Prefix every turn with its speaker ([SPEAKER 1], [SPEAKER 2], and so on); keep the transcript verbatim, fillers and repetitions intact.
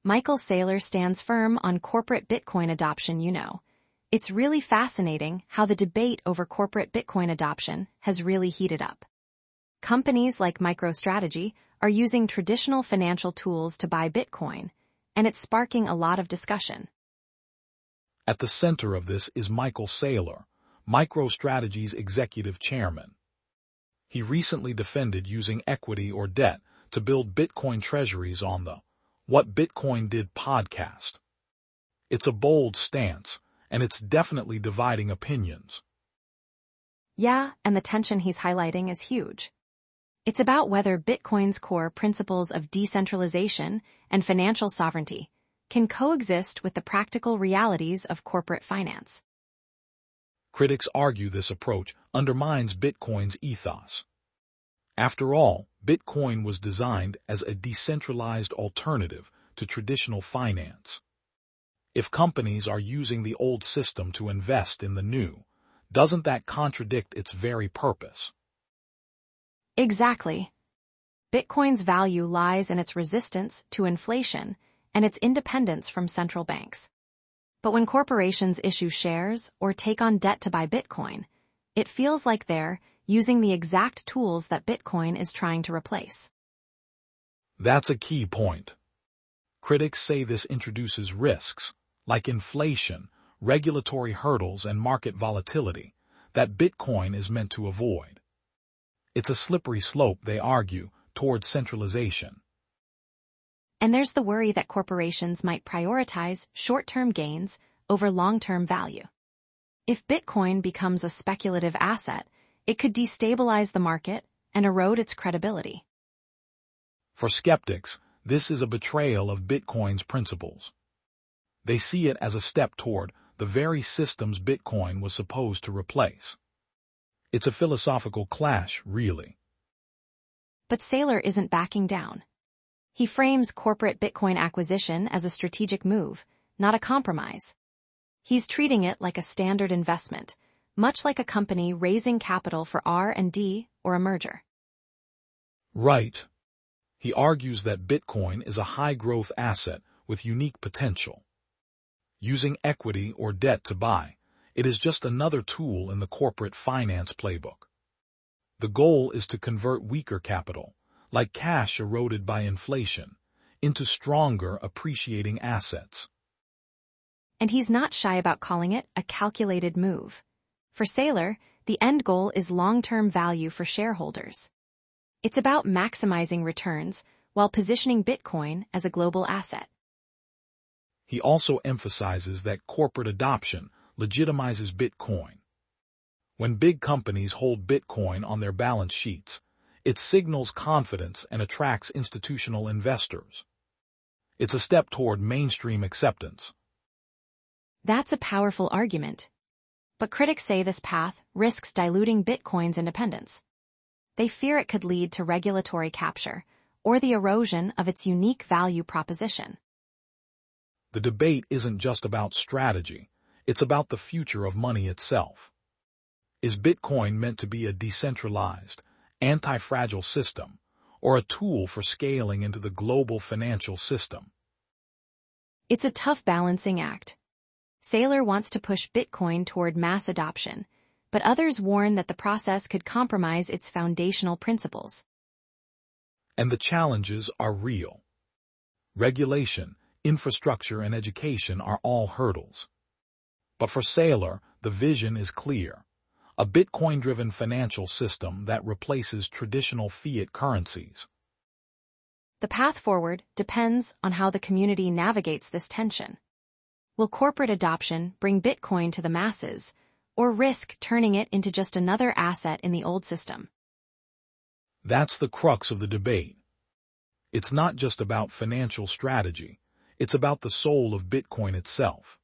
[SPEAKER 1] Michael Saylor stands firm on corporate Bitcoin adoption, you know. It's really fascinating how the debate over corporate Bitcoin adoption has really heated up. Companies like MicroStrategy are using traditional financial tools to buy Bitcoin, and it's sparking a lot of discussion.
[SPEAKER 2] At the center of this is Michael Saylor, MicroStrategy's executive chairman. He recently defended using equity or debt to build Bitcoin treasuries on the What Bitcoin Did podcast. It's a bold stance, and it's definitely dividing opinions.
[SPEAKER 1] Yeah, and the tension he's highlighting is huge. It's about whether Bitcoin's core principles of decentralization and financial sovereignty can coexist with the practical realities of corporate finance.
[SPEAKER 2] Critics argue this approach undermines Bitcoin's ethos. After all, Bitcoin was designed as a decentralized alternative to traditional finance. If companies are using the old system to invest in the new, doesn't that contradict its very purpose?
[SPEAKER 1] Exactly. Bitcoin's value lies in its resistance to inflation and its independence from central banks. But when corporations issue shares or take on debt to buy Bitcoin, it feels like they're using the exact tools that Bitcoin is trying to replace.
[SPEAKER 2] That's a key point. Critics say this introduces risks, like inflation, regulatory hurdles, and market volatility, that Bitcoin is meant to avoid. It's a slippery slope, they argue, toward centralization.
[SPEAKER 1] And there's the worry that corporations might prioritize short-term gains over long-term value. If Bitcoin becomes a speculative asset, it could destabilize the market and erode its credibility.
[SPEAKER 2] For skeptics, this is a betrayal of Bitcoin's principles. They see it as a step toward the very systems Bitcoin was supposed to replace. It's a philosophical clash, really.
[SPEAKER 1] But Saylor isn't backing down. He frames corporate Bitcoin acquisition as a strategic move, not a compromise. He's treating it like a standard investment, much like a company raising capital for R and D or a merger.
[SPEAKER 2] Right. He argues that Bitcoin is a high-growth asset with unique potential. Using equity or debt to buy, it is just another tool in the corporate finance playbook. The goal is to convert weaker capital, like cash eroded by inflation, into stronger, appreciating assets.
[SPEAKER 1] And he's not shy about calling it a calculated move. For Saylor, the end goal is long-term value for shareholders. It's about maximizing returns while positioning Bitcoin as a global asset.
[SPEAKER 2] He also emphasizes that corporate adoption legitimizes Bitcoin. When big companies hold Bitcoin on their balance sheets, it signals confidence and attracts institutional investors. It's a step toward mainstream acceptance.
[SPEAKER 1] That's a powerful argument. But critics say this path risks diluting Bitcoin's independence. They fear it could lead to regulatory capture or the erosion of its unique value proposition.
[SPEAKER 2] The debate isn't just about strategy, it's about the future of money itself. Is Bitcoin meant to be a decentralized, anti-fragile system, or a tool for scaling into the global financial system?
[SPEAKER 1] It's a tough balancing act. Saylor wants to push Bitcoin toward mass adoption, but others warn that the process could compromise its foundational principles.
[SPEAKER 2] And the challenges are real. Regulation, infrastructure, and education are all hurdles. But for Saylor, the vision is clear. A Bitcoin-driven financial system that replaces traditional fiat currencies.
[SPEAKER 1] The path forward depends on how the community navigates this tension. Will corporate adoption bring Bitcoin to the masses, or risk turning it into just another asset in the old system?
[SPEAKER 2] That's the crux of the debate. It's not just about financial strategy, it's about the soul of Bitcoin itself.